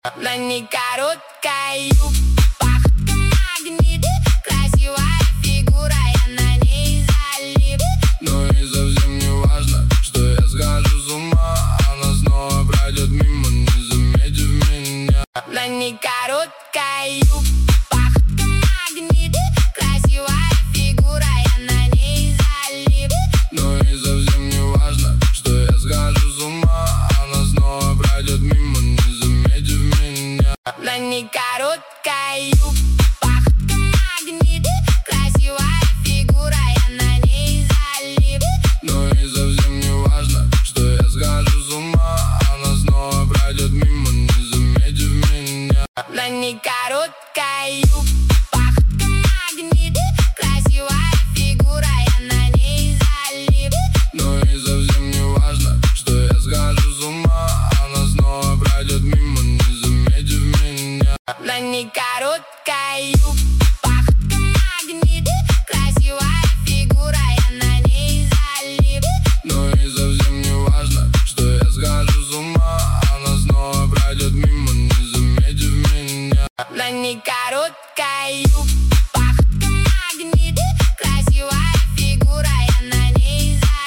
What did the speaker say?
На ней короткая юбка, походка магнит, красивая фигура, я на ней залип. Но и совсем не важно, что я схожу с ума. Она снова пройдет мимо, не заметив меня. На ней короткая юбка, походка магнит, красивая фигура, я на ней залип. Но и совсем не важно, что я схожу с ума. Она снова пройдет мимо, не заметив меня. На ней короткая юбка, походка магнит, красивая фигура, я на ней залип. Но и совсем не важно, что я схожу с ума. Она снова пройдет мимо, не заметив меня. На ней короткая юбка, походка магнит, красивая фигура, я на ней залип. Но и совсем не важно, что я схожу с ума. Она снова пройдет мимо, не заметив меня. На ней короткая юбка, походка магнит, красивая фигура, я на ней залип. Но и совсем не важно, что я схожу с ума. Она снова пройдет мимо, не заметив меня. На ней короткая юбка.